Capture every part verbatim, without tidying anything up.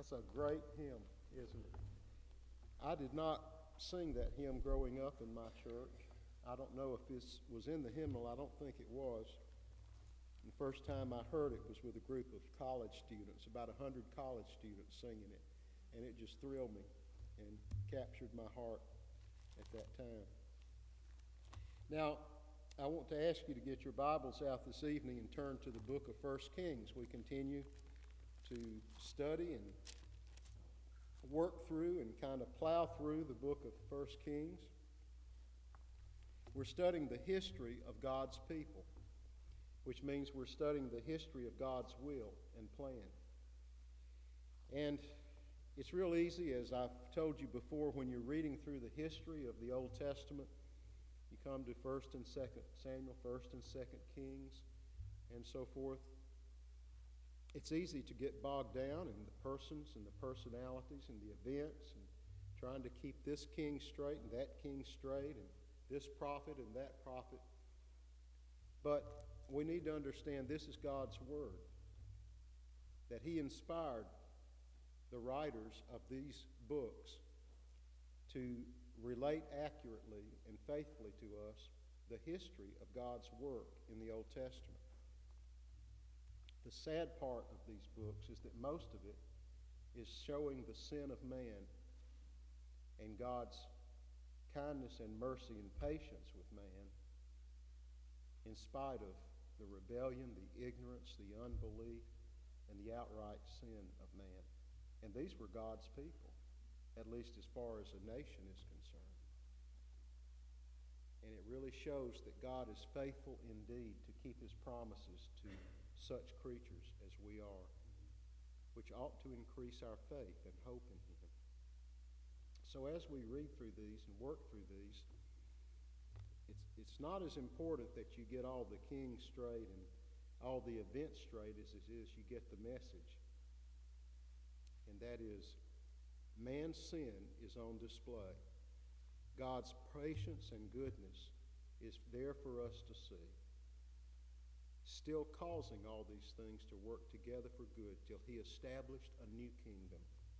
That's a great hymn, isn't it? I did not sing that hymn growing up in my church. I don't know if this was in the hymnal. I don't think it was. And the first time I heard it was with a group of college students, about one hundred college students singing it. And it just thrilled me and captured my heart at that time. Now, I want to ask you to get your Bibles out this evening and turn to the book of First Kings. We continue to study and work through and kind of plow through the book of First Kings. We're studying the history of God's people, which means we're studying the history of God's will and plan. And it's real easy, as I've told you before, when you're reading through the history of the Old Testament, you come to First and Second Samuel, First and Second Kings, and so forth. It's easy to get bogged down in the persons and the personalities and the events and trying to keep this king straight and that king straight and this prophet and that prophet. But we need to understand this is God's word, that he inspired the writers of these books to relate accurately and faithfully to us the history of God's work in the Old Testament. The sad part of these books is that most of it is showing the sin of man and God's kindness and mercy and patience with man in spite of the rebellion, the ignorance, the unbelief, and the outright sin of man. And these were God's people, at least as far as a nation is concerned. And it really shows that God is faithful indeed to keep his promises to such creatures as we are, which ought to increase our faith and hope in him. So as we read through these and work through these, it's, it's not as important that you get all the kings straight and all the events straight as it is you get the message. And that is, man's sin is on display. God's patience and goodness is there for us to see, still causing all these things to work together for good till he established a new kingdom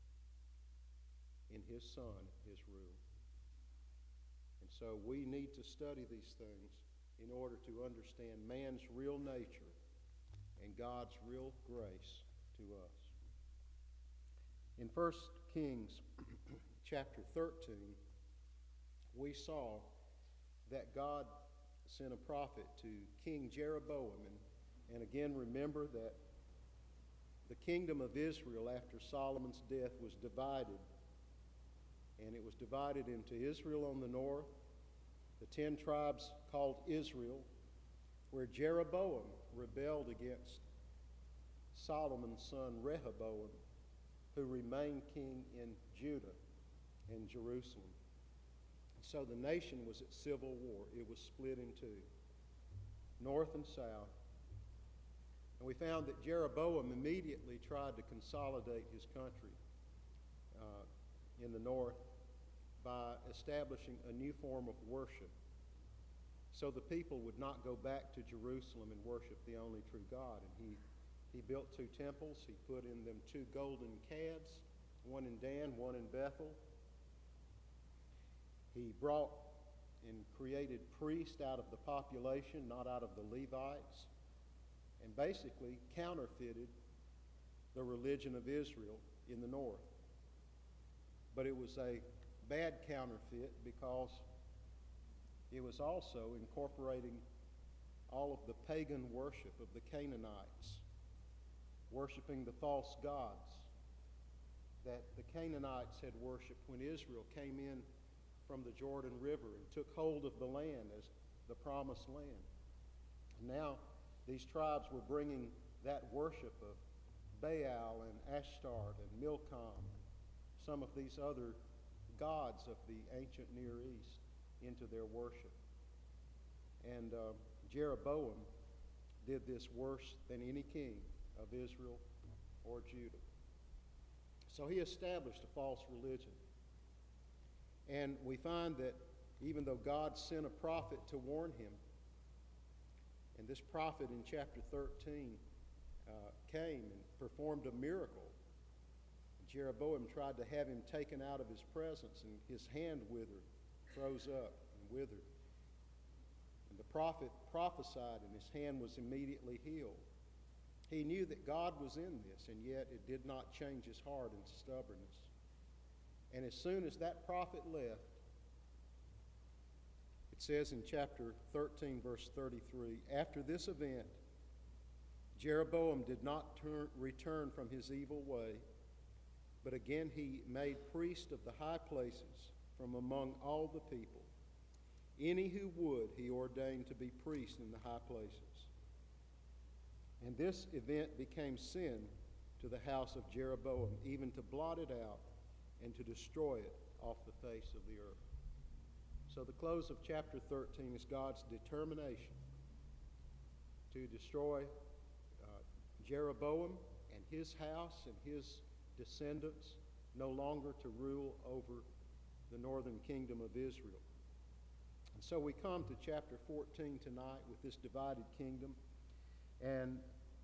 in his Son, his rule. And so we need to study these things in order to understand man's real nature and God's real grace to us. In First Kings chapter thirteen, we saw that God sent a prophet to King Jeroboam. And, and again, remember that the kingdom of Israel after Solomon's death was divided. And it was divided into Israel on the north, the ten tribes called Israel, where Jeroboam rebelled against Solomon's son Rehoboam, who remained king in Judah and Jerusalem. So the nation was at civil war. It was split in two, north and south. And we found that Jeroboam immediately tried to consolidate his country uh, in the north by establishing a new form of worship, so the people would not go back to Jerusalem and worship the only true God. And he, he built two temples. He put in them two golden calves, one in Dan, one in Bethel. He brought and created priests out of the population, not out of the Levites, and basically counterfeited the religion of Israel in the north. But it was a bad counterfeit because it was also incorporating all of the pagan worship of the Canaanites, worshiping the false gods that the Canaanites had worshipped when Israel came in from the Jordan River and took hold of the land as the promised land. And now these tribes were bringing that worship of Baal and Ashtart and Milcom, some of these other gods of the ancient Near East, into their worship. And uh, Jeroboam did this worse than any king of Israel or Judah. So he established a false religion. And we find that even though God sent a prophet to warn him, and this prophet in chapter thirteen uh, came and performed a miracle, Jeroboam tried to have him taken out of his presence, and his hand withered, froze up and withered. And the prophet prophesied, and his hand was immediately healed. He knew that God was in this, and yet it did not change his heart and stubbornness. And as soon as that prophet left, it says in chapter thirteen, verse thirty-three, after this event, Jeroboam did not turn, return from his evil way, but again he made priests of the high places from among all the people. Any who would, he ordained to be priests in the high places. And this event became sin to the house of Jeroboam, even to blot it out and to destroy it off the face of the earth. So the close of chapter thirteen is God's determination to destroy uh, Jeroboam and his house and his descendants, no longer to rule over the northern kingdom of Israel. And so we come to chapter fourteen tonight with this divided kingdom. And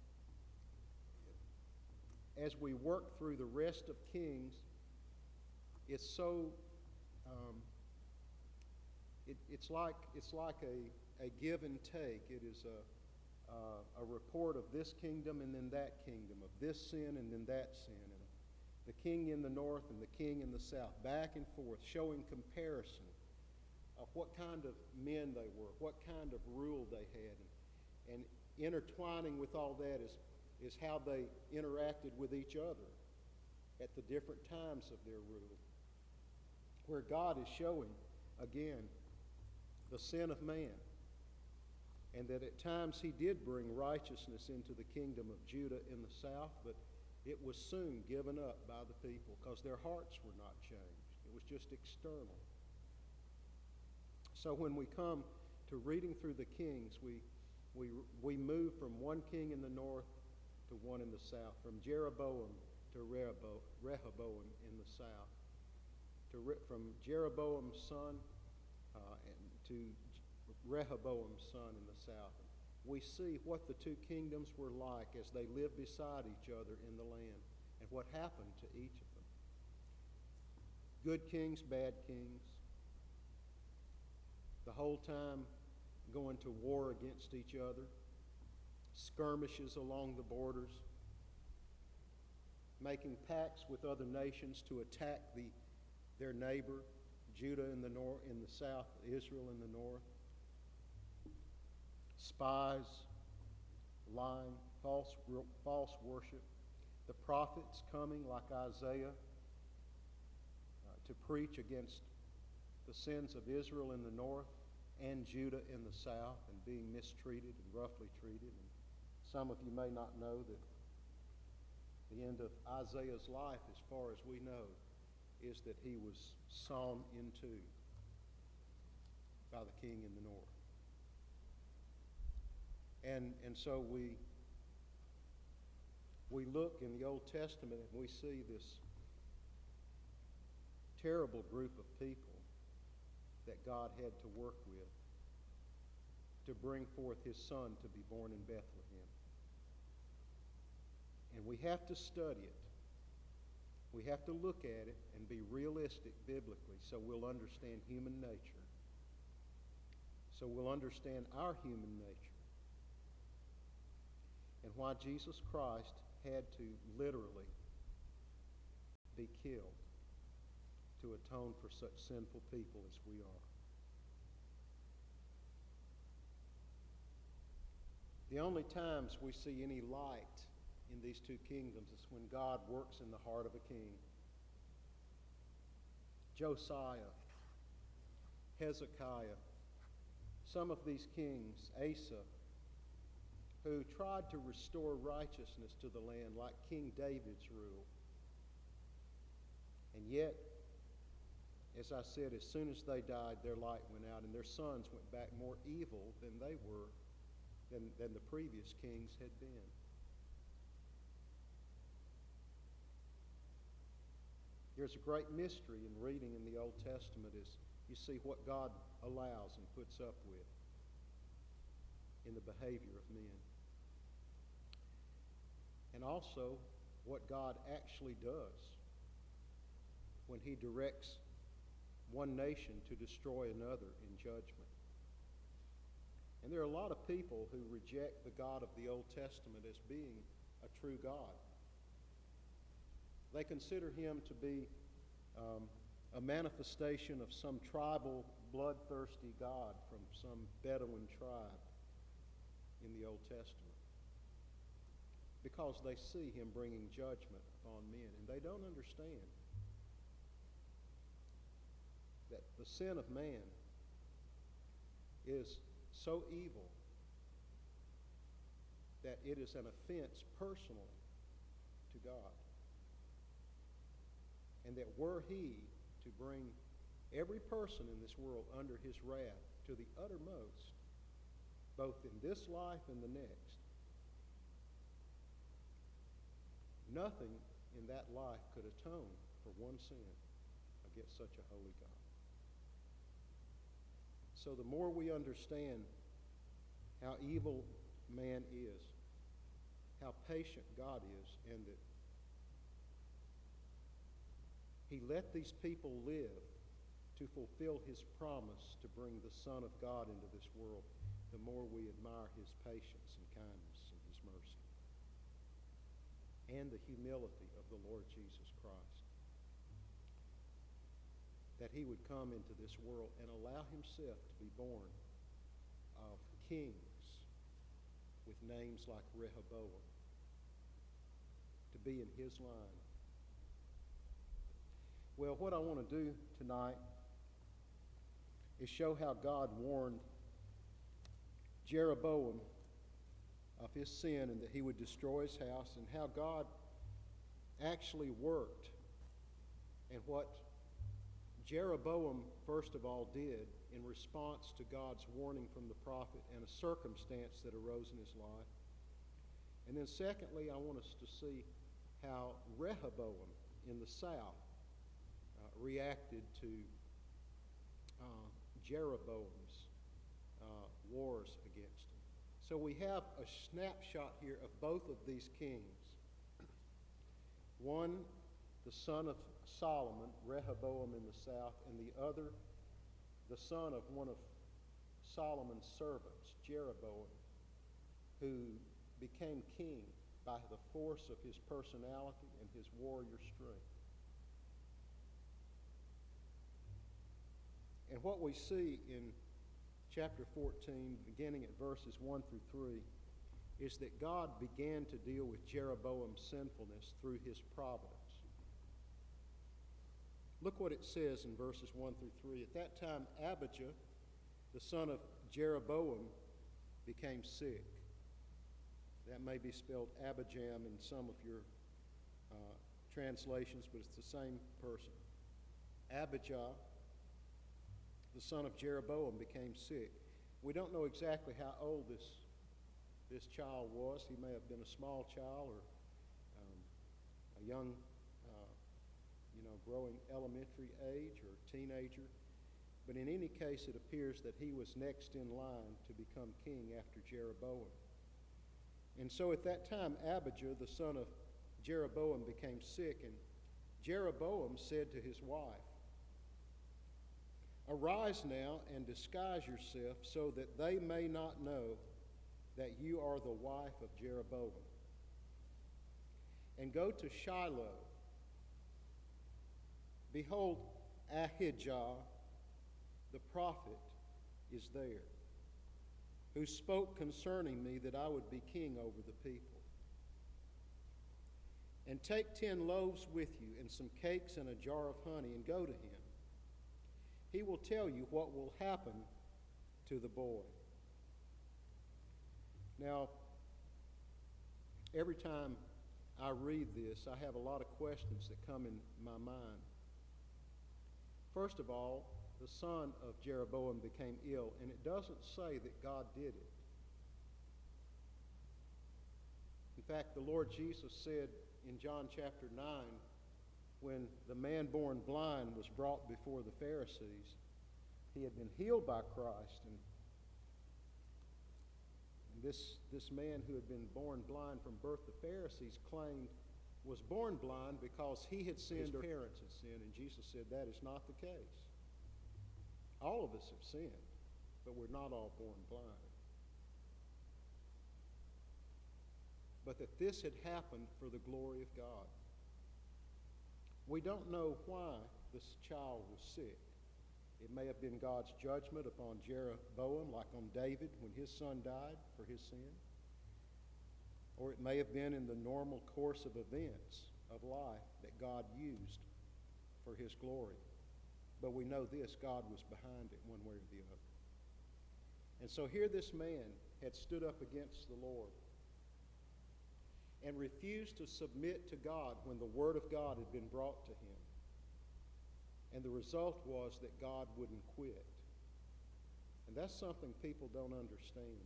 as we work through the rest of Kings, it's so um, it, it's like it's like a, a give and take. It is a uh, a report of this kingdom and then that kingdom, of this sin and then that sin, and the king in the north and the king in the south, back and forth, showing comparison of what kind of men they were, what kind of rule they had, and, and intertwining with all that is is how they interacted with each other at the different times of their rule, where God is showing, again, the sin of man, and that at times he did bring righteousness into the kingdom of Judah in the south, but it was soon given up by the people because their hearts were not changed. It was just external. So when we come to reading through the kings, we, we, we move from one king in the north to one in the south, from Jeroboam to Rehoboam, Rehoboam in the south, to Re- from Jeroboam's son uh, and to Rehoboam's son in the south. We see what the two kingdoms were like as they lived beside each other in the land and what happened to each of them. Good kings, bad kings, the whole time going to war against each other, skirmishes along the borders, making pacts with other nations to attack the, their neighbor, Judah in the north, in the south, Israel in the north, spies, lying, false, false worship, the prophets coming like Isaiah uh, to preach against the sins of Israel in the north and Judah in the south, and being mistreated and roughly treated. And some of you may not know that the end of Isaiah's life, as far as we know, is that he was sawn in two by the king in the north. And, and so we, we look in the Old Testament and we see this terrible group of people that God had to work with to bring forth his son to be born in Bethlehem. And we have to study it. We have to look at it and be realistic biblically so we'll understand human nature. So we'll understand our human nature. And why Jesus Christ had to literally be killed to atone for such sinful people as we are. The only times we see any light in these two kingdoms is when God works in the heart of a king. Josiah, Hezekiah, some of these kings, Asa, who tried to restore righteousness to the land like King David's rule. And yet, as I said, as soon as they died, their light went out, and their sons went back more evil than they were, than, than the previous kings had been. There's a great mystery in reading in the Old Testament as you see what God allows and puts up with in the behavior of men. And also what God actually does when he directs one nation to destroy another in judgment. And there are a lot of people who reject the God of the Old Testament as being a true God. They consider him to be um, a manifestation of some tribal, bloodthirsty God from some Bedouin tribe in the Old Testament, because they see him bringing judgment upon men, and they don't understand that the sin of man is so evil that it is an offense personally to God. And that were he to bring every person in this world under his wrath to the uttermost, both in this life and the next, nothing in that life could atone for one sin against such a holy God. So the more we understand how evil man is, how patient God is, and that he let these people live to fulfill his promise to bring the Son of God into this world, the more we admire his patience and kindness and his mercy, and the humility of the Lord Jesus Christ, that he would come into this world and allow himself to be born of kings with names like Rehoboam, to be in his line. Well, what I want to do tonight is show how God warned Jeroboam of his sin and that he would destroy his house, and how God actually worked, and what Jeroboam, first of all, did in response to God's warning from the prophet and a circumstance that arose in his life. And then secondly, I want us to see how Rehoboam in the south uh, reacted to uh, Jeroboam's uh, wars against him. So we have a snapshot here of both of these kings. One, the son of Solomon, Rehoboam in the south, and the other, the son of one of Solomon's servants, Jeroboam, who became king by the force of his personality and his warrior strength. And what we see in chapter fourteen, beginning at verses one through three, is that God began to deal with Jeroboam's sinfulness through his providence. Look what it says in verses one through three. At that time, Abijah, the son of Jeroboam, became sick. That may be spelled Abijam in some of your uh, translations, but it's the same person. Abijah, the son of Jeroboam, became sick. We don't know exactly how old this, this child was. He may have been a small child or um, a young, uh, you know, growing elementary age or teenager. But in any case, it appears that he was next in line to become king after Jeroboam. And so at that time, Abijah, the son of Jeroboam, became sick, and Jeroboam said to his wife, "Arise now and disguise yourself so that they may not know that you are the wife of Jeroboam. And go to Shiloh. Behold, Ahijah, the prophet, is there, who spoke concerning me that I would be king over the people. And take ten loaves with you and some cakes and a jar of honey, and go to him. He will tell you what will happen to the boy." Now, every time I read this, I have a lot of questions that come in my mind. First of all, the son of Jeroboam became ill, and it doesn't say that God did it. In fact, the Lord Jesus said in John chapter nine, when the man born blind was brought before the Pharisees, he had been healed by Christ, and, and this, this man who had been born blind from birth, the Pharisees claimed was born blind because he had sinned or his parents had sinned, and Jesus said that is not the case. All of us have sinned, but we're not all born blind. But that this had happened for the glory of God. We don't know why this child was sick. It may have been God's judgment upon Jeroboam, like on David when his son died for his sin. Or it may have been in the normal course of events of life that God used for his glory. But we know this, God was behind it one way or the other. And so here this man had stood up against the Lord and refused to submit to God when the Word of God had been brought to him. And the result was that God wouldn't quit. And that's something people don't understand.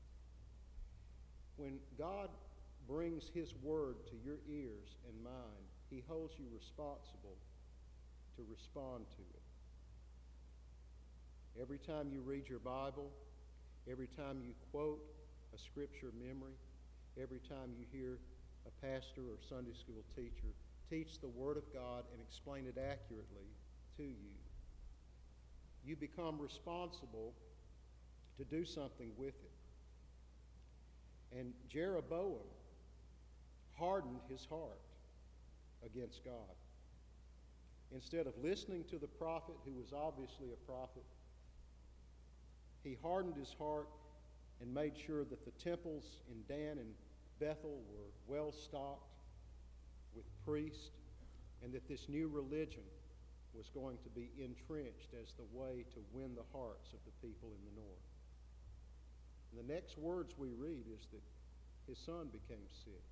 When God brings his word to your ears and mine, he holds you responsible to respond to it. Every time you read your Bible, every time you quote a scripture memory, every time you hear a pastor or Sunday school teacher teach the Word of God and explain it accurately to you, you become responsible to do something with it. And Jeroboam hardened his heart against God. Instead of listening to the prophet, who was obviously a prophet, he hardened his heart and made sure that the temples in Dan and Bethel were well stocked with priests, and that this new religion was going to be entrenched as the way to win the hearts of the people in the north. And the next words we read is that his son became sick.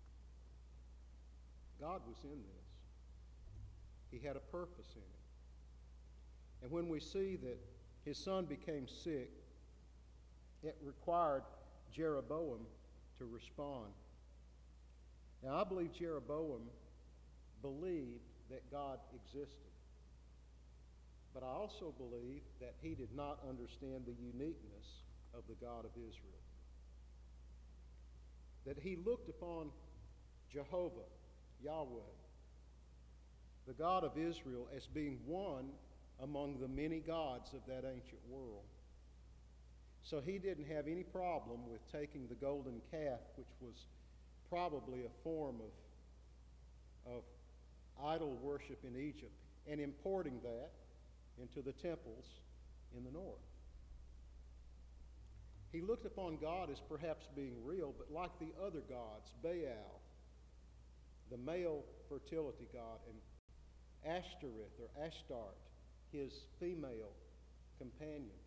God was in this. He had a purpose in it. And when we see that his son became sick, it required Jeroboam to respond. Now, I believe Jeroboam believed that God existed. But I also believe that he did not understand the uniqueness of the God of Israel. That he looked upon Jehovah, Yahweh, the God of Israel, as being one among the many gods of that ancient world. So he didn't have any problem with taking the golden calf, which was probably a form of, of idol worship in Egypt, and importing that into the temples in the north. He looked upon God as perhaps being real, but like the other gods, Baal, the male fertility god, and Ashtoreth or Ashtart, his female companion,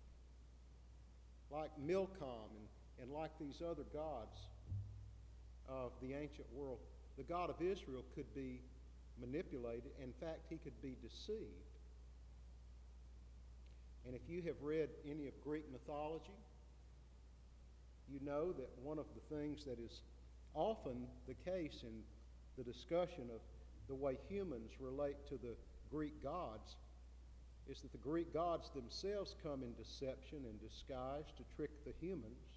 like Milcom and, and like these other gods of the ancient world, the God of Israel could be manipulated. In fact, he could be deceived. And if you have read any of Greek mythology, you know that one of the things that is often the case in the discussion of the way humans relate to the Greek gods is that the Greek gods themselves come in deception and disguise to trick the humans.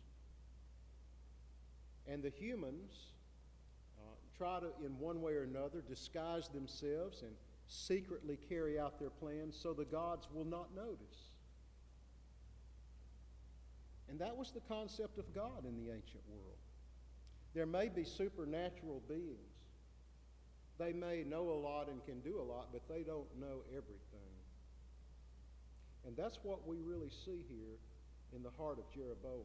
And the humans uh, try to, in one way or another, disguise themselves and secretly carry out their plans so the gods will not notice. And that was the concept of God in the ancient world. There may be supernatural beings. They may know a lot and can do a lot, but they don't know everything. And that's what we really see here in the heart of Jeroboam.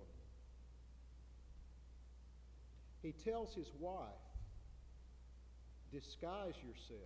He tells his wife, disguise yourself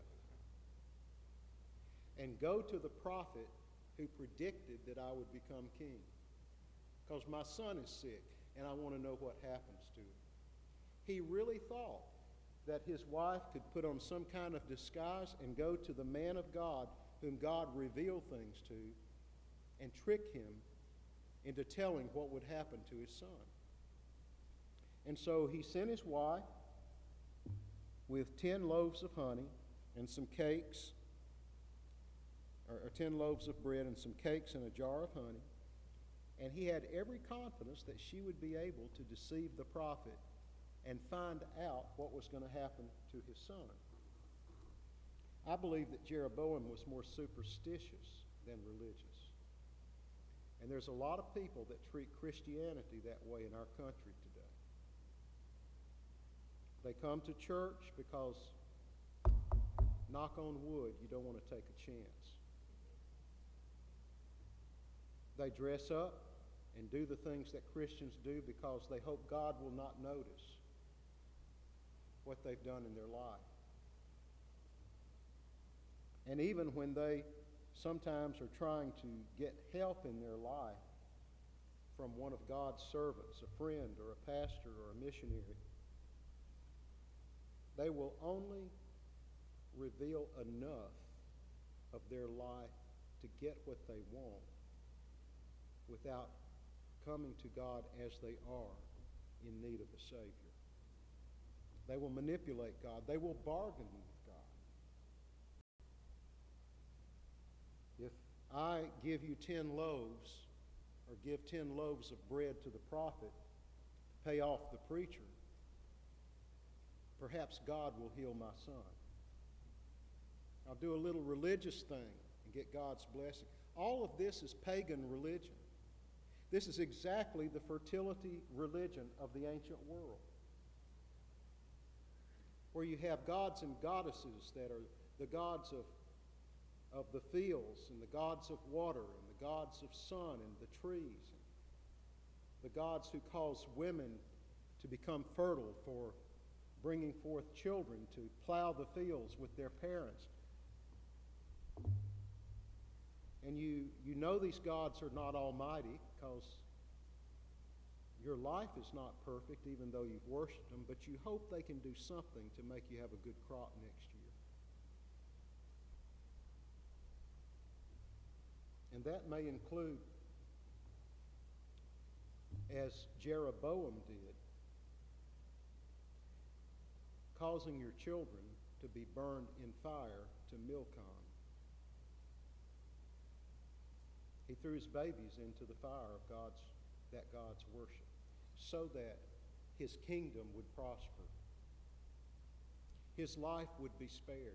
and go to the prophet who predicted that I would become king. Because my son is sick, and I want to know what happens to him. He really thought that his wife could put on some kind of disguise and go to the man of God whom God revealed things to and trick him into telling what would happen to his son. And so he sent his wife with ten loaves of honey and some cakes, or, or ten loaves of bread and some cakes and a jar of honey. And he had every confidence that she would be able to deceive the prophet and find out what was going to happen to his son. I believe that Jeroboam was more superstitious than religious. And there's a lot of people that treat Christianity that way in our country today. They come to church because, knock on wood, you don't want to take a chance. They dress up and do the things that Christians do because they hope God will not notice what they've done in their life. And even when they sometimes are trying to get help in their life from one of God's servants, a friend or a pastor or a missionary, they will only reveal enough of their life to get what they want without coming to God as they are in need of a Savior. They will manipulate God. They will bargain with God. If I give you ten loaves, or give ten loaves of bread to the prophet to pay off the preacher, perhaps God will heal my son. I'll do a little religious thing and get God's blessing. All of this is pagan religion. This is exactly the fertility religion of the ancient world, where you have gods and goddesses that are the gods of, of the fields and the gods of water and the gods of sun and the trees, the gods who cause women to become fertile for bringing forth children to plow the fields with their parents. And you, you know these gods are not almighty because your life is not perfect even though you've worshipped them, but you hope they can do something to make you have a good crop next year. And that may include, as Jeroboam did, causing your children to be burned in fire to Milcom. He threw his babies into the fire of God's, that God's worship so that his kingdom would prosper. His life would be spared.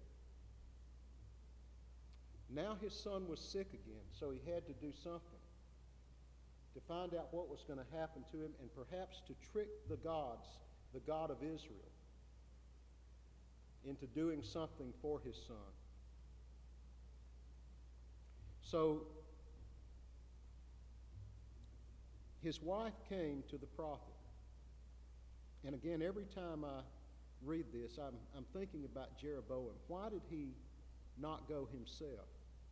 Now his son was sick again, so he had to do something to find out what was going to happen to him and perhaps to trick the gods, the God of Israel, into doing something for his son. So his wife came to the prophet. And again, every time I read this, I'm, I'm thinking about Jeroboam. Why did he not go himself?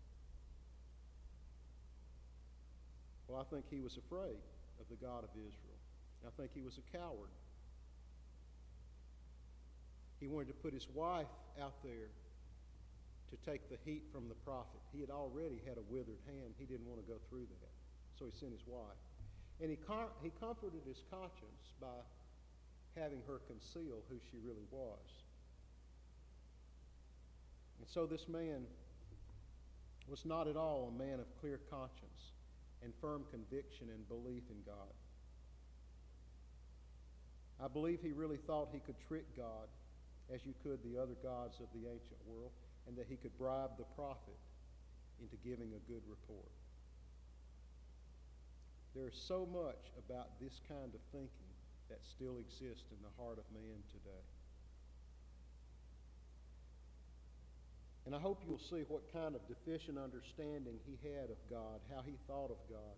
Well, I think he was afraid of the God of Israel. I think he was a coward. He wanted to put his wife out there to take the heat from the prophet. He had already had a withered hand. He didn't want to go through that. So he sent his wife. And he, com- he comforted his conscience by having her conceal who she really was. And so this man was not at all a man of clear conscience and firm conviction and belief in God. I believe he really thought he could trick God as you could the other gods of the ancient world, and that he could bribe the prophet into giving a good report. There is so much about this kind of thinking that still exists in the heart of man today. And I hope you'll see what kind of deficient understanding he had of God, how he thought of God.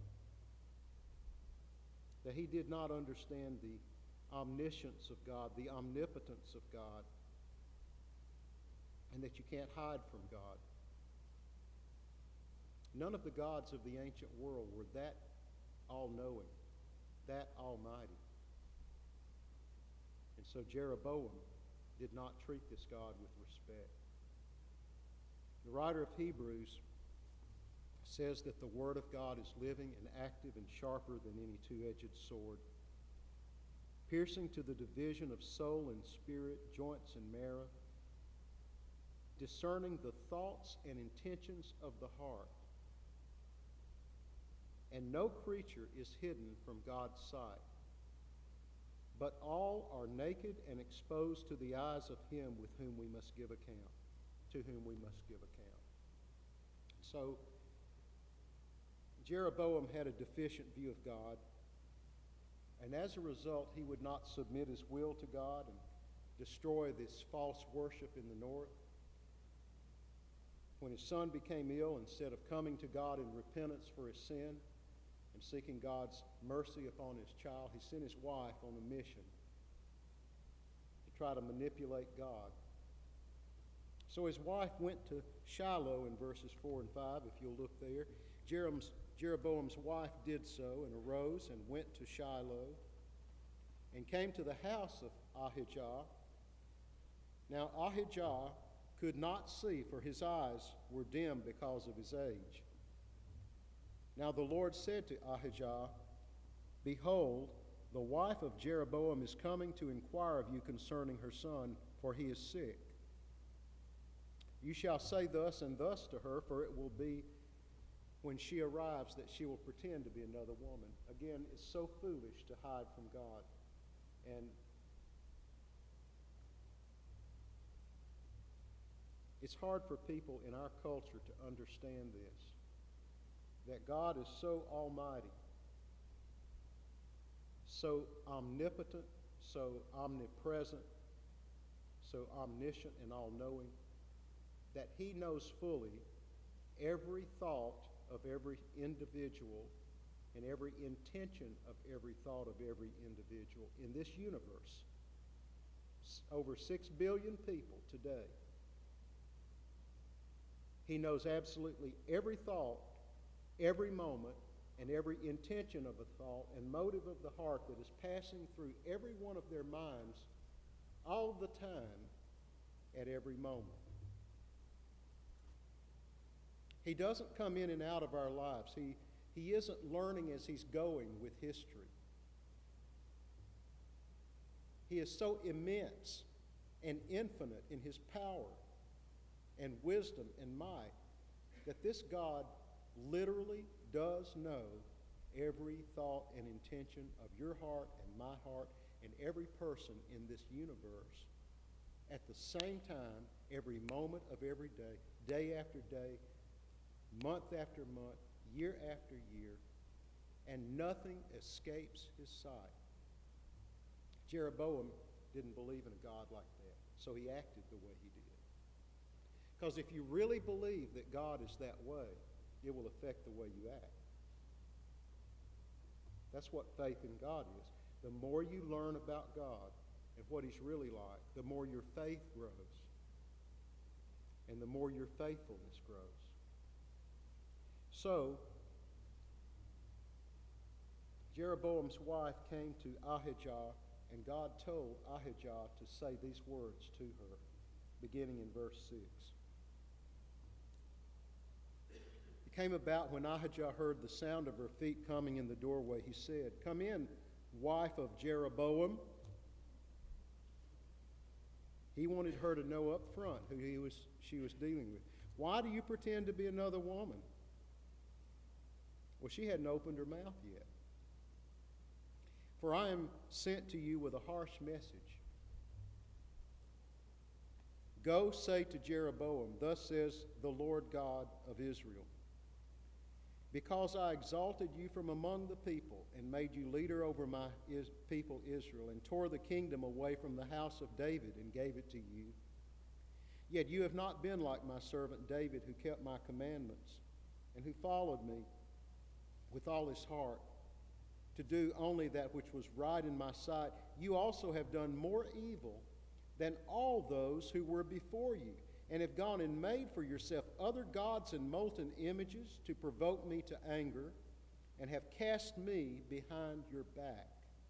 That he did not understand the omniscience of God, the omnipotence of God, and that you can't hide from God. None of the gods of the ancient world were that all-knowing, that almighty. And so Jeroboam did not treat this God with respect. The writer of Hebrews says that the Word of God is living and active and sharper than any two-edged sword, piercing to the division of soul and spirit, joints and marrow, discerning the thoughts and intentions of the heart. And no creature is hidden from God's sight, but all are naked and exposed to the eyes of him with whom we must give account, to whom we must give account. So, Jeroboam had a deficient view of God, and as a result, he would not submit his will to God and destroy this false worship in the north. When his son became ill, instead of coming to God in repentance for his sin and seeking God's mercy upon his child, he sent his wife on a mission to try to manipulate God. So his wife went to Shiloh in verses four and five, if you'll look there. Jeroboam's, Jeroboam's wife did so and arose and went to Shiloh and came to the house of Ahijah. Now Ahijah could not see, for his eyes were dim because of his age. Now the Lord said to Ahijah, Behold, the wife of Jeroboam is coming to inquire of you concerning her son, for he is sick. You shall say thus and thus to her, for it will be when she arrives that she will pretend to be another woman. Again, it's so foolish to hide from God. And it's hard for people in our culture to understand this, that God is so almighty, so omnipotent, so omnipresent, so omniscient and all-knowing, that he knows fully every thought of every individual and every intention of every thought of every individual in this universe. Over six billion people today. He knows absolutely every thought, every moment, and every intention of a thought and motive of the heart that is passing through every one of their minds all the time at every moment. He doesn't come in and out of our lives. He, he isn't learning as he's going with history. He is so immense and infinite in his power and wisdom and might that this God literally does know every thought and intention of your heart and my heart and every person in this universe at the same time, every moment of every day, day after day, month after month, year after year, and nothing escapes his sight. Jeroboam didn't believe in a God like that, so he acted the way he did. Because if you really believe that God is that way, it will affect the way you act. That's what faith in God is. The more you learn about God and what he's really like, the more your faith grows, and the more your faithfulness grows. So, Jeroboam's wife came to Ahijah, and God told Ahijah to say these words to her, beginning in verse six. It came about when Ahijah heard the sound of her feet coming in the doorway, he said, Come in, wife of Jeroboam. He wanted her to know up front who he was, she was dealing with. Why do you pretend to be another woman? Well, she hadn't opened her mouth yet. For I am sent to you with a harsh message. Go say to Jeroboam, Thus says the Lord God of Israel, because I exalted you from among the people and made you leader over my is- people Israel, and tore the kingdom away from the house of David and gave it to you. Yet you have not been like my servant David, who kept my commandments and who followed me with all his heart, to do only that which was right in my sight. You also have done more evil than all those who were before you, and have gone and made for yourself other gods and molten images to provoke me to anger, and have cast me behind your back.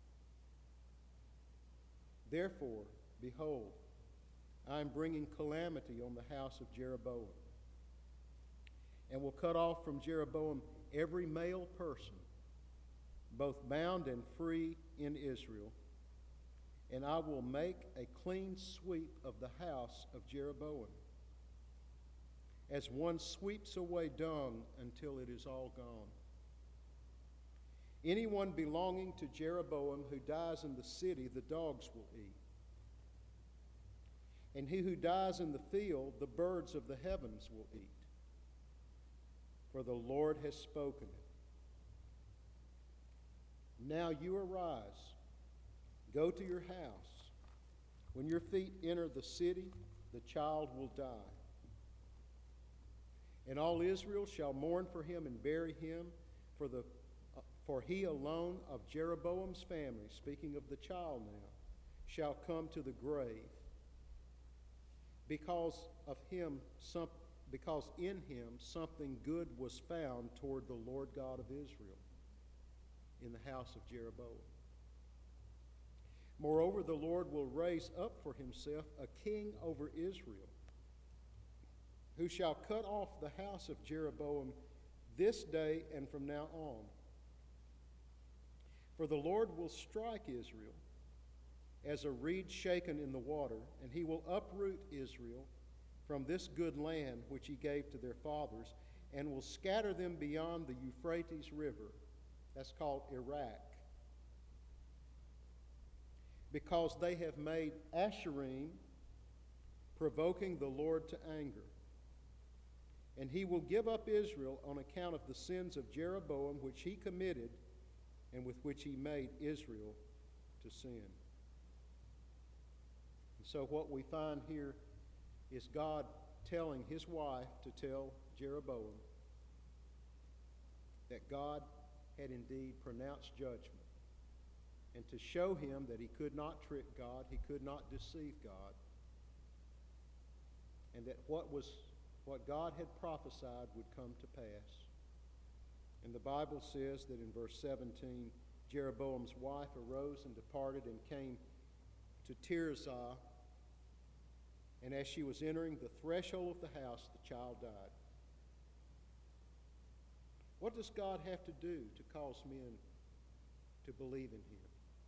Therefore, behold, I am bringing calamity on the house of Jeroboam, and will cut off from Jeroboam every male person, both bound and free in Israel, and I will make a clean sweep of the house of Jeroboam, as one sweeps away dung until it is all gone. Anyone belonging to Jeroboam who dies in the city, the dogs will eat. And he who dies in the field, the birds of the heavens will eat. For the Lord has spoken it. Now you arise, go to your house. When your feet enter the city, the child will die. And all Israel shall mourn for him and bury him, for the for he alone of Jeroboam's family, speaking of the child now, shall come to the grave. Because of him, some, because in him something good was found toward the Lord God of Israel in the house of Jeroboam. Moreover, the Lord will raise up for himself a king over Israel, who shall cut off the house of Jeroboam this day and from now on. For the Lord will strike Israel as a reed shaken in the water, and he will uproot Israel from this good land which he gave to their fathers, and will scatter them beyond the Euphrates River. That's called Iraq. Because they have made Asherim, provoking the Lord to anger. And he will give up Israel on account of the sins of Jeroboam, which he committed, and with which he made Israel to sin. And so what we find here is God telling his wife to tell Jeroboam that God had indeed pronounced judgment, and to show him that he could not trick God, he could not deceive God, and that what was what God had prophesied would come to pass. And the Bible says that in verse seventeen, Jeroboam's wife arose and departed and came to Tirzah, and as she was entering the threshold of the house, the child died. What does God have to do to cause men to believe in him?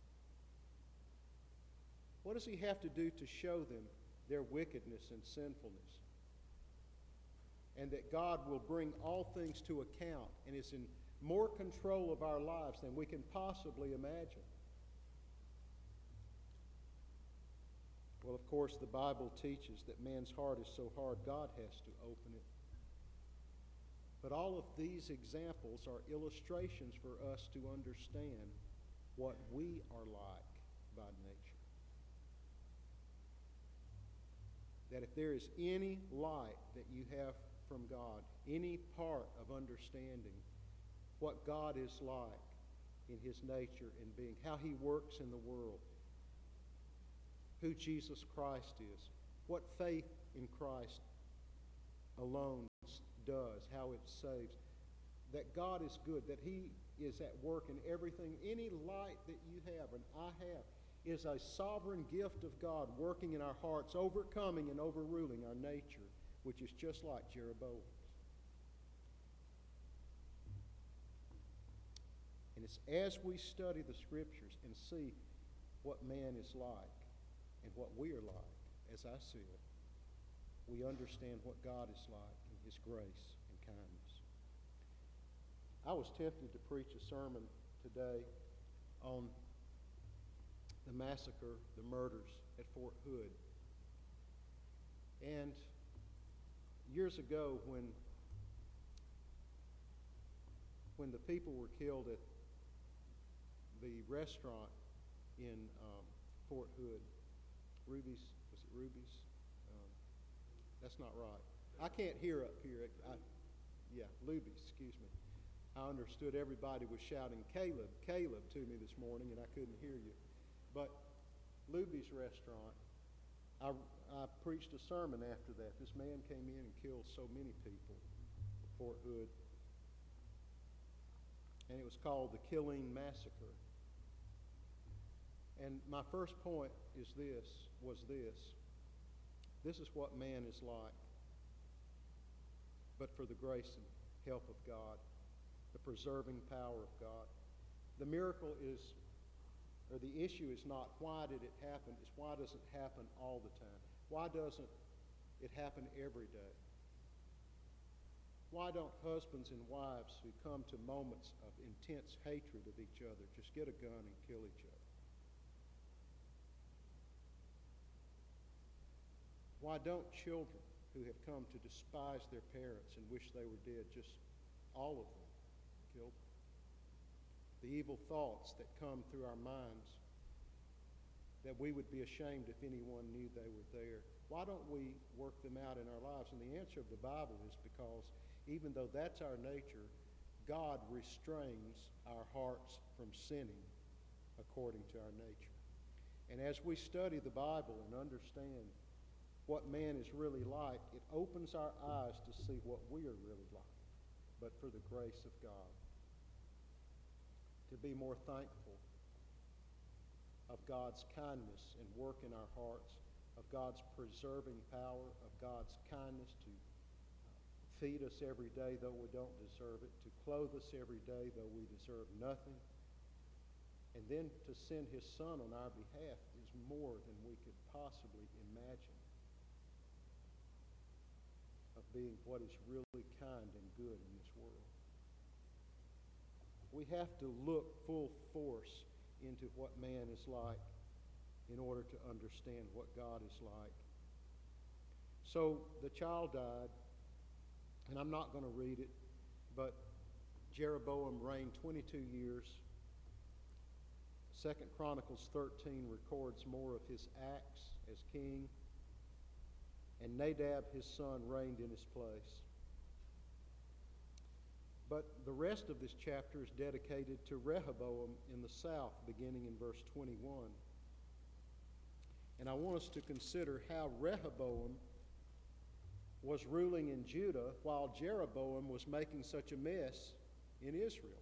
What does he have to do to show them their wickedness and sinfulness? And that God will bring all things to account and is in more control of our lives than we can possibly imagine. Well, of course, the Bible teaches that man's heart is so hard, God has to open it. But all of these examples are illustrations for us to understand what we are like by nature. That if there is any light that you have from God, any part of understanding what God is like in his nature and being, how he works in the world, who Jesus Christ is, what faith in Christ alone does, how it saves, that God is good, that he is at work in everything. Any light that you have and I have is a sovereign gift of God working in our hearts, overcoming and overruling our nature, which is just like Jeroboam's. And it's as we study the Scriptures and see what man is like and what we are like, as I see it, we understand what God is like in his grace and kindness. I was tempted to preach a sermon today on the massacre, the murders at Fort Hood. And years ago, when when the people were killed at the restaurant in um, Fort Hood, Ruby's, was it Ruby's? Um, that's not right. I can't hear up here. I, yeah, Luby's, excuse me. I understood everybody was shouting Caleb, Caleb to me this morning, and I couldn't hear you. But Luby's restaurant, I, I preached a sermon after that. This man came in and killed so many people at Fort Hood. And it was called the Killeen Massacre. And my first point is this, was this. This is what man is like, but for the grace and help of God, the preserving power of God. The miracle is, or the issue is not why did it happen, it's why does it happen all the time? Why doesn't it happen every day? Why don't husbands and wives who come to moments of intense hatred of each other just get a gun and kill each other? Why don't children who have come to despise their parents and wish they were dead, just all of them, kill them? The evil thoughts that come through our minds, that we would be ashamed if anyone knew they were there. Why don't we work them out in our lives? And the answer of the Bible is because even though that's our nature, God restrains our hearts from sinning according to our nature. And as we study the Bible and understand what man is really like, it opens our eyes to see what we are really like, but for the grace of God. To be more thankful of God's kindness and work in our hearts, of God's preserving power, of God's kindness to feed us every day though we don't deserve it, to clothe us every day though we deserve nothing, and then to send his Son on our behalf is more than we could possibly imagine of being what is really kind and good in this world. We have to look full force into what man is like in order to understand what God is like. So the child died, and I'm not going to read it, but Jeroboam reigned twenty-two years. Second Chronicles thirteen records more of his acts as king, and Nadab, his son, reigned in his place. But the rest of this chapter is dedicated to Rehoboam in the south, beginning in verse twenty-one. And I want us to consider how Rehoboam was ruling in Judah while Jeroboam was making such a mess in Israel.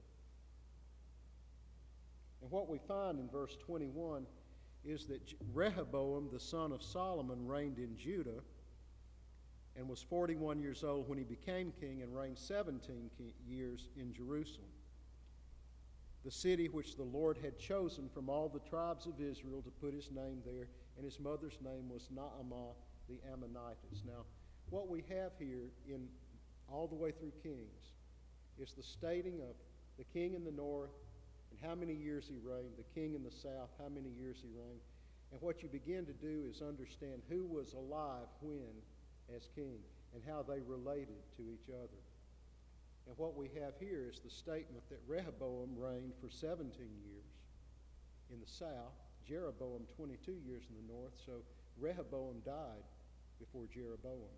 And what we find in verse twenty-one is that Rehoboam, the son of Solomon, reigned in Judah and was forty-one years old when he became king, and reigned seventeen years in Jerusalem, the city which the Lord had chosen from all the tribes of Israel to put his name there, and his mother's name was Naamah the Ammonitess. Now, what we have here in all the way through Kings is the stating of the king in the north and how many years he reigned, the king in the south, how many years he reigned. And what you begin to do is understand who was alive when as king and how they related to each other. And what we have here is the statement that Rehoboam reigned for seventeen years in the south, Jeroboam twenty-two years in the north, so Rehoboam died before Jeroboam.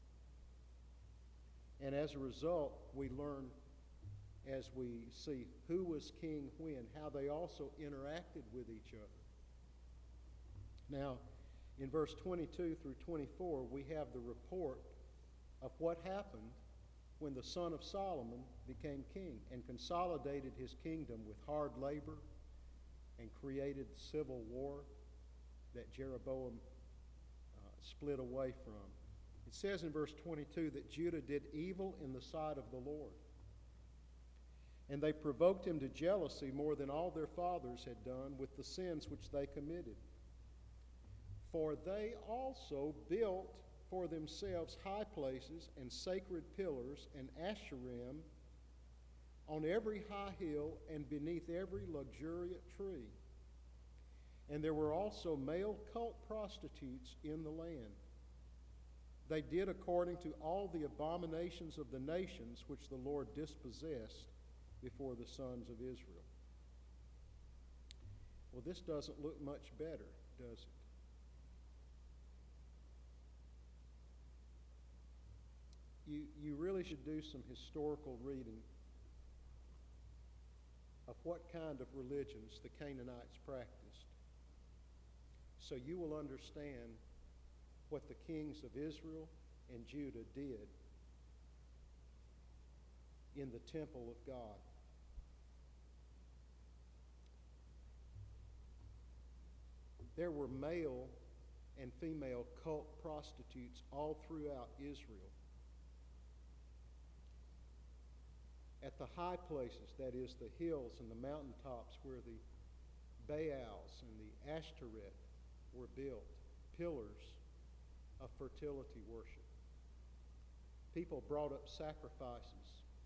And as a result, we learn as we see who was king when, how they also interacted with each other. Now, in verse twenty-two through twenty-four, we have the report of what happened when the son of Solomon became king and consolidated his kingdom with hard labor and created the civil war that Jeroboam uh, split away from. It says in verse twenty-two that Judah did evil in the sight of the Lord, and they provoked him to jealousy more than all their fathers had done with the sins which they committed. For they also built for themselves high places and sacred pillars and Asherim on every high hill and beneath every luxuriant tree. And there were also male cult prostitutes in the land. They did according to all the abominations of the nations which the Lord dispossessed before the sons of Israel. Well, this doesn't look much better, does it? You, you really should do some historical reading of what kind of religions the Canaanites practiced, so you will understand what the kings of Israel and Judah did in the temple of God. There were male and female cult prostitutes all throughout Israel. At the high places, that is, the hills and the mountaintops where the Baals and the Ashtoreth were built, pillars of fertility worship. People brought up sacrifices,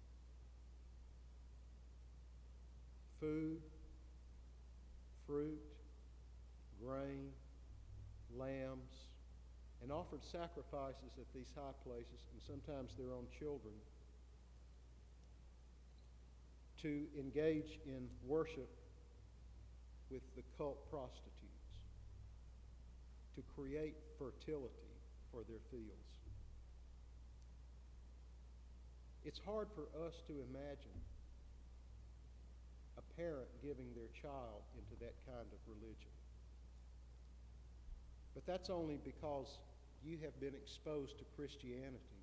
food, fruit, grain, lambs, and offered sacrifices at these high places, and sometimes their own children, to engage in worship with the cult prostitutes, to create fertility for their fields. It's hard for us to imagine a parent giving their child into that kind of religion. But that's only because you have been exposed to Christianity,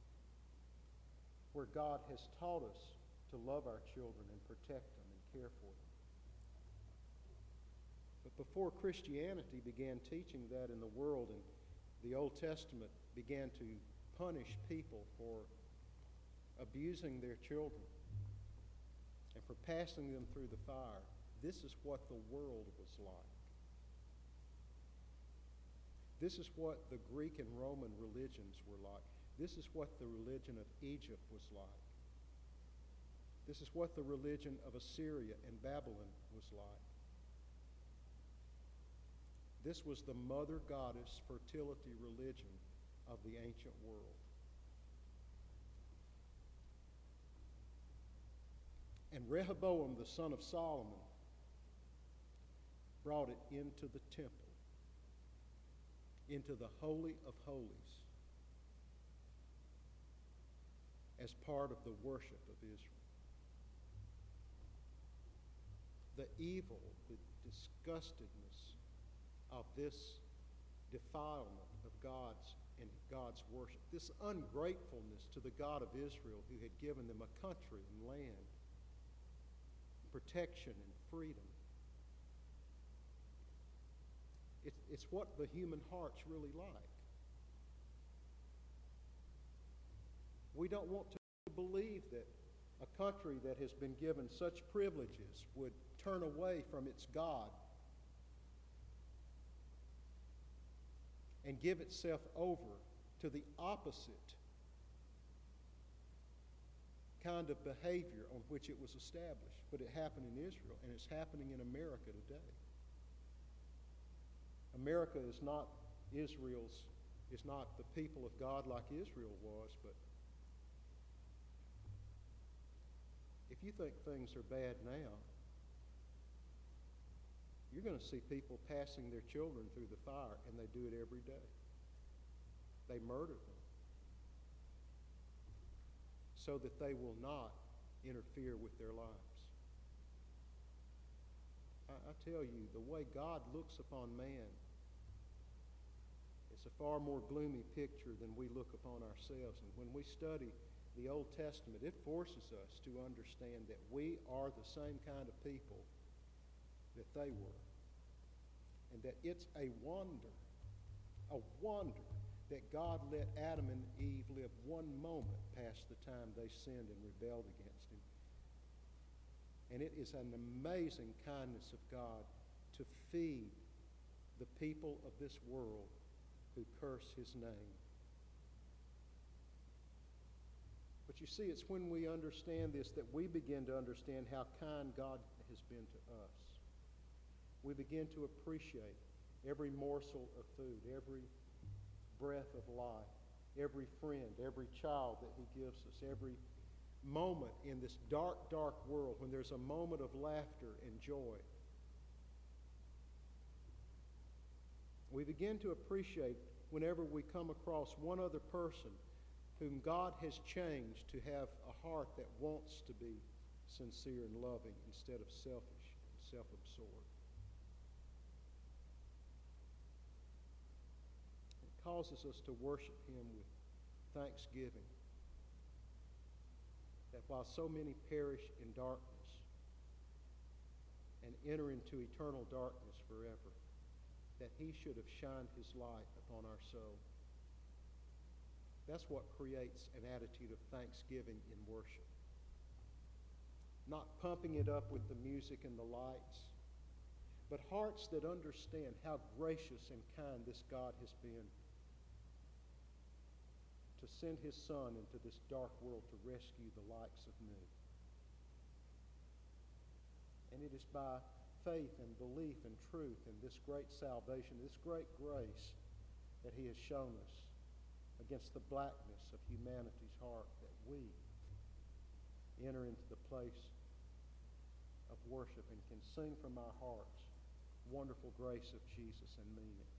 where God has taught us to love our children and protect them and care for them. But before Christianity began teaching that in the world, and the Old Testament began to punish people for abusing their children and for passing them through the fire, this is what the world was like. This is what the Greek and Roman religions were like. This is what the religion of Egypt was like. This is what the religion of Assyria and Babylon was like. This was the mother goddess fertility religion of the ancient world. And Rehoboam, the son of Solomon, brought it into the temple, into the Holy of Holies, as part of the worship of Israel. The evil, the disgustedness of this defilement of God's and God's worship, this ungratefulness to the God of Israel who had given them a country and land, protection and freedom. It's, it's what the human heart's really like. We don't want to believe that a country that has been given such privileges would turn away from its God and give itself over to the opposite kind of behavior on which it was established. But it happened in Israel, and it's happening in America today. America is not Israel's, is not the people of God like Israel was, but if you think things are bad now, you're going to see people passing their children through the fire, and they do it every day. They murder them so that they will not interfere with their lives. I, I tell you, the way God looks upon man, it's a far more gloomy picture than we look upon ourselves. And when we study the Old Testament, it forces us to understand that we are the same kind of people that they were. And that it's a wonder, a wonder that God let Adam and Eve live one moment past the time they sinned and rebelled against him. And it is an amazing kindness of God to feed the people of this world who curse his name. But you see, it's when we understand this that we begin to understand how kind God has been to us. We begin to appreciate every morsel of food, every breath of life, every friend, every child that he gives us, every moment in this dark, dark world when there's a moment of laughter and joy. We begin to appreciate whenever we come across one other person whom God has changed to have a heart that wants to be sincere and loving instead of selfish and self-absorbed. It causes us to worship him with thanksgiving, that while so many perish in darkness and enter into eternal darkness forever, that he should have shined his light upon our soul. That's what creates an attitude of thanksgiving in worship. Not pumping it up with the music and the lights, but hearts that understand how gracious and kind this God has been to send his Son into this dark world to rescue the likes of me. And it is by faith and belief and truth in this great salvation, this great grace that he has shown us against the blackness of humanity's heart that we enter into the place of worship and can sing from our hearts wonderful grace of Jesus and mean it.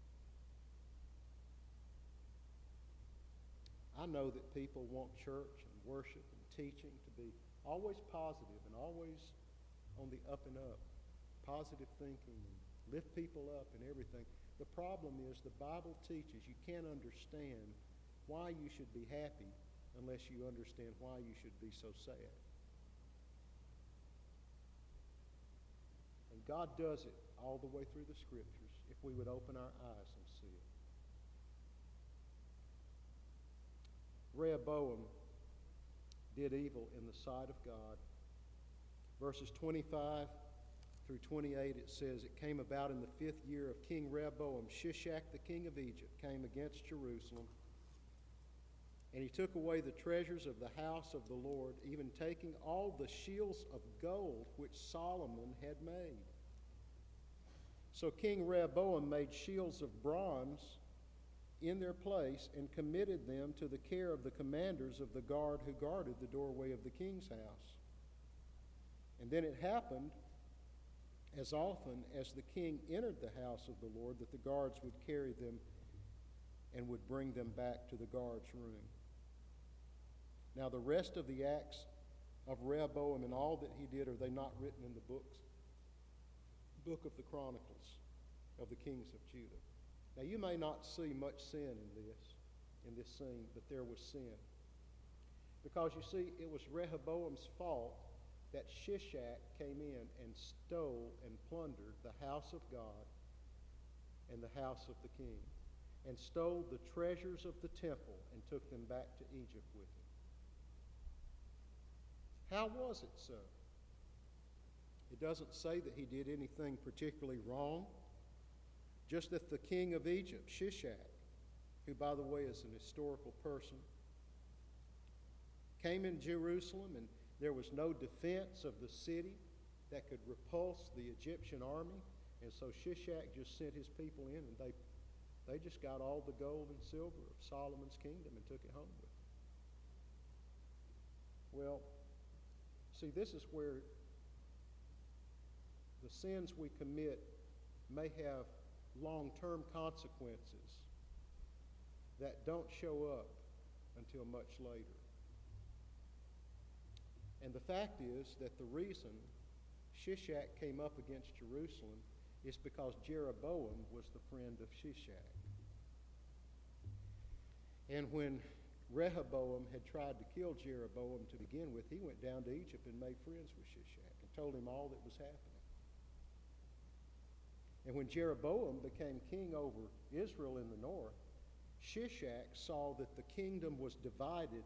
I know that people want church and worship and teaching to be always positive and always on the up and up, positive thinking, and lift people up and everything. The problem is the Bible teaches you can't understand why you should be happy unless you understand why you should be so sad. And God does it all the way through the Scriptures if we would open our eyes and see it. Rehoboam did evil in the sight of God. Verses twenty-five through twenty-eight, it says, "It came about in the fifth year of King Rehoboam, Shishak the king of Egypt came against Jerusalem, and he took away the treasures of the house of the Lord, even taking all the shields of gold which Solomon had made. So King Rehoboam made shields of bronze in their place and committed them to the care of the commanders of the guard who guarded the doorway of the king's house. And then it happened, as often as the king entered the house of the Lord, that the guards would carry them and would bring them back to the guard's room. Now the rest of the acts of Rehoboam and all that he did, are they not written in the books, book of the Chronicles of the kings of Judah?" Now you may not see much sin in this, in this scene, but there was sin. Because you see, it was Rehoboam's fault that Shishak came in and stole and plundered the house of God and the house of the king, and stole the treasures of the temple and took them back to Egypt with him. How was it so? It doesn't say that he did anything particularly wrong, just that the king of Egypt, Shishak, who by the way is an historical person, came in Jerusalem, and there was no defense of the city that could repulse the Egyptian army. And so Shishak just sent his people in, and they, they just got all the gold and silver of Solomon's kingdom and took it home with them. Well, see, this is where the sins we commit may have long-term consequences that don't show up until much later. And the fact is that the reason Shishak came up against Jerusalem is because Jeroboam was the friend of Shishak. And when Rehoboam had tried to kill Jeroboam to begin with, he went down to Egypt and made friends with Shishak and told him all that was happening. And when Jeroboam became king over Israel in the north, Shishak saw that the kingdom was divided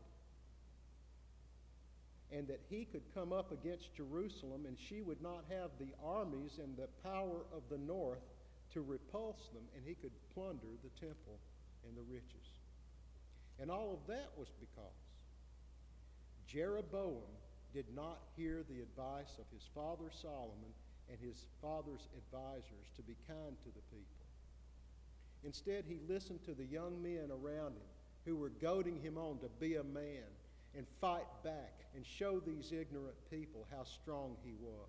and that he could come up against Jerusalem and she would not have the armies and the power of the north to repulse them, and he could plunder the temple and the riches. And all of that was because Jeroboam did not hear the advice of his father Solomon and his father's advisors to be kind to the people. Instead, he listened to the young men around him who were goading him on to be a man and fight back and show these ignorant people how strong he was.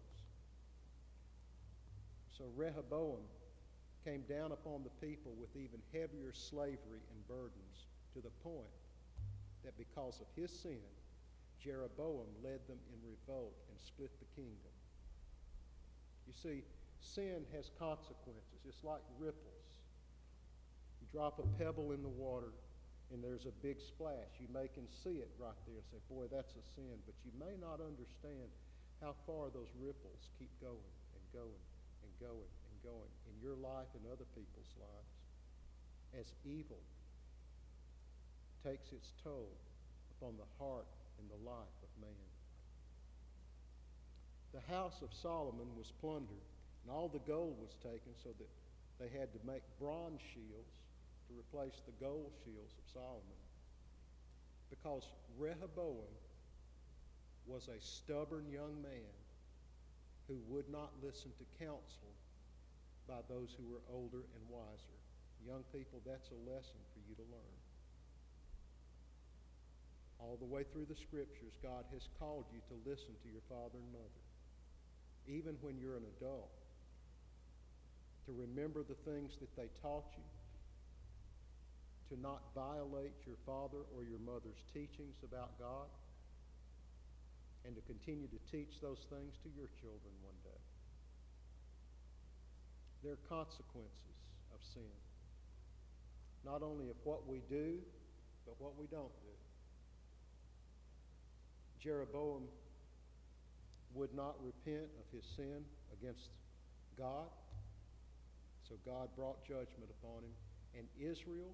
So Rehoboam came down upon the people with even heavier slavery and burdens, to the point that because of his sin, Jeroboam led them in revolt and split the kingdom. You see, sin has consequences. It's like ripples. You drop a pebble in the water, and there's a big splash. You may can see it right there and say, boy, that's a sin. But you may not understand how far those ripples keep going and going and going and going in your life and other people's lives as evil takes its toll upon the heart and the life of man. The house of Solomon was plundered, and all the gold was taken, so that they had to make bronze shields to replace the gold shields of Solomon. Because Rehoboam was a stubborn young man who would not listen to counsel by those who were older and wiser. Young people, that's a lesson for you to learn. All the way through the Scriptures, God has called you to listen to your father and mother, even when you're an adult, to remember the things that they taught you, to not violate your father or your mother's teachings about God, and to continue to teach those things to your children one day. There are consequences of sin, not only of what we do, but what we don't do. Jeroboam would not repent of his sin against God, so God brought judgment upon him, and Israel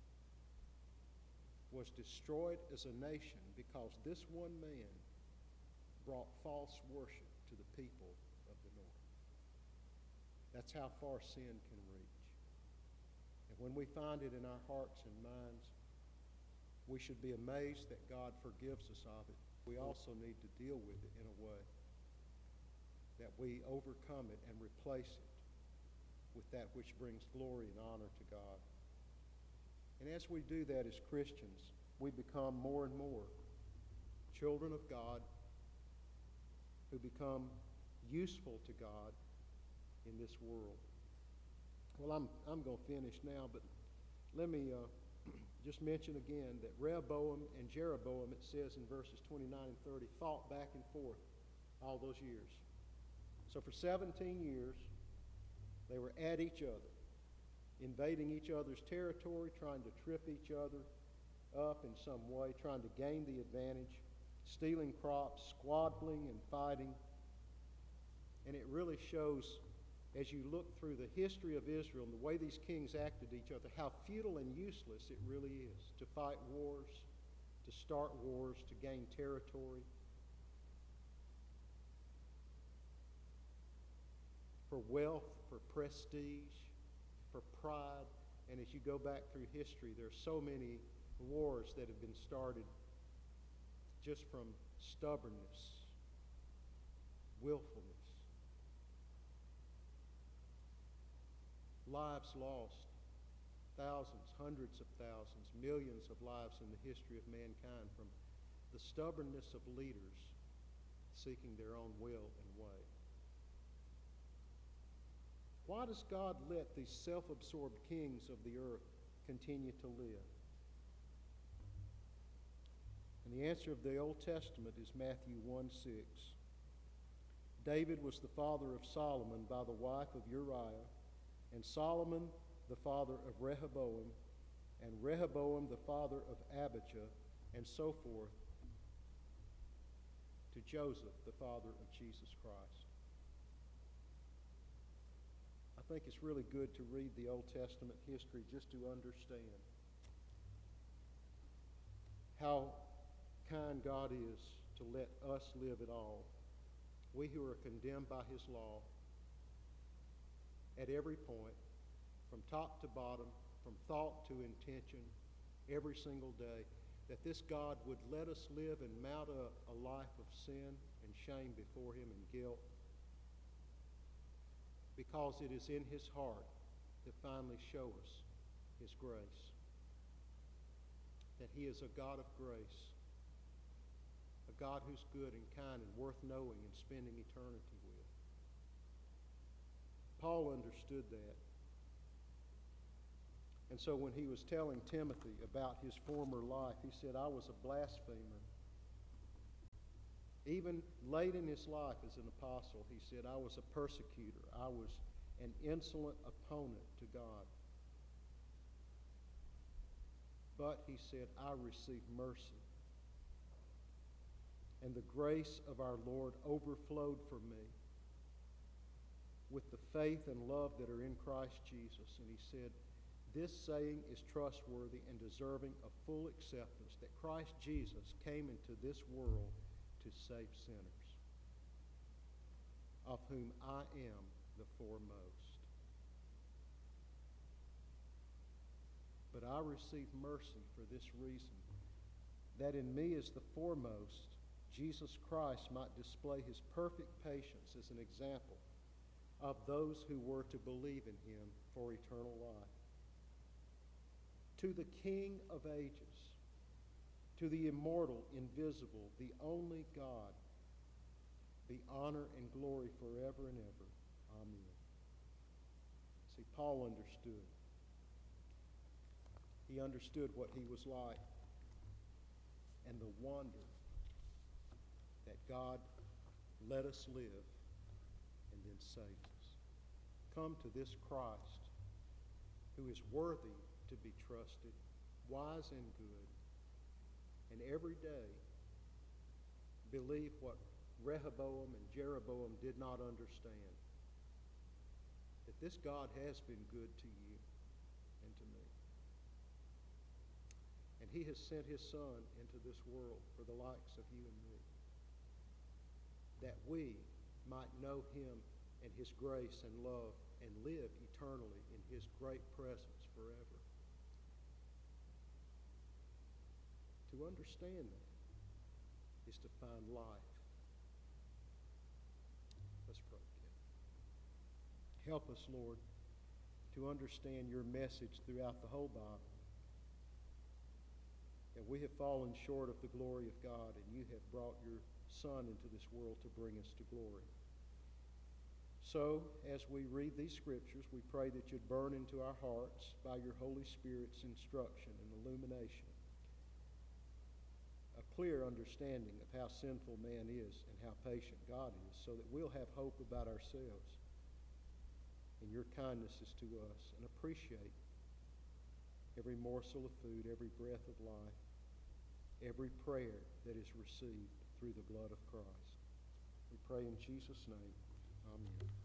was destroyed as a nation because this one man brought false worship to the people of the north. That's how far sin can reach. And when we find it in our hearts and minds, we should be amazed that God forgives us of it. We also need to deal with it in a way that we overcome it and replace it with that which brings glory and honor to God. And as we do that as Christians, we become more and more children of God who become useful to God in this world. Well, I'm, I'm going to finish now, but let me uh, just mention again that Rehoboam and Jeroboam, it says in verses twenty-nine and thirty, fought back and forth all those years. So for seventeen years, they were at each other, invading each other's territory, trying to trip each other up in some way, trying to gain the advantage, stealing crops, squabbling and fighting. And it really shows, as you look through the history of Israel and the way these kings acted to each other, how futile and useless it really is to fight wars, to start wars, to gain territory. For wealth, for prestige, for pride. And as you go back through history, there are so many wars that have been started just from stubbornness, willfulness. Lives lost, thousands, hundreds of thousands, millions of lives in the history of mankind from the stubbornness of leaders seeking their own will and way. Why does God let these self-absorbed kings of the earth continue to live? And the answer of the Old Testament is Matthew one six. David was the father of Solomon by the wife of Uriah, and Solomon the father of Rehoboam, and Rehoboam the father of Abijah, and so forth, to Joseph, the father of Jesus Christ. I think it's really good to read the Old Testament history just to understand how kind God is to let us live at all. We who are condemned by his law at every point, from top to bottom, from thought to intention, every single day, that this God would let us live and mount up a life of sin and shame before him and guilt, because it is in his heart to finally show us his grace. That he is a God of grace, a God who's good and kind and worth knowing and spending eternity with. Paul understood that. And so when he was telling Timothy about his former life, he said, I was a blasphemer. Even late in his life as an apostle, he said, I was a persecutor. I was an insolent opponent to God. But, he said, I received mercy. And the grace of our Lord overflowed for me with the faith and love that are in Christ Jesus. And he said, this saying is trustworthy and deserving of full acceptance, that Christ Jesus came into this world to save sinners, of whom I am the foremost. But I receive mercy for this reason, that in me as the foremost, Jesus Christ might display his perfect patience as an example of those who were to believe in him for eternal life. To the King of ages, to the immortal, invisible, the only God, be honor and glory forever and ever. Amen. See, Paul understood. He understood what he was like and the wonder that God let us live and then saved us. Come to this Christ who is worthy to be trusted, wise and good, and every day believe what Rehoboam and Jeroboam did not understand, that this God has been good to you and to me. And he has sent his Son into this world for the likes of you and me, that we might know him and his grace and love and live eternally in his great presence forever. To understand that is to find life. Let's pray together. Help us, Lord, to understand your message throughout the whole Bible. That we have fallen short of the glory of God, and you have brought your Son into this world to bring us to glory. So, as we read these scriptures, we pray that you'd burn into our hearts by your Holy Spirit's instruction and illumination a clear understanding of how sinful man is and how patient God is, so that we'll have hope about ourselves and your kindnesses to us, and appreciate every morsel of food, every breath of life, every prayer that is received through the blood of Christ. We pray in Jesus' name. Amen.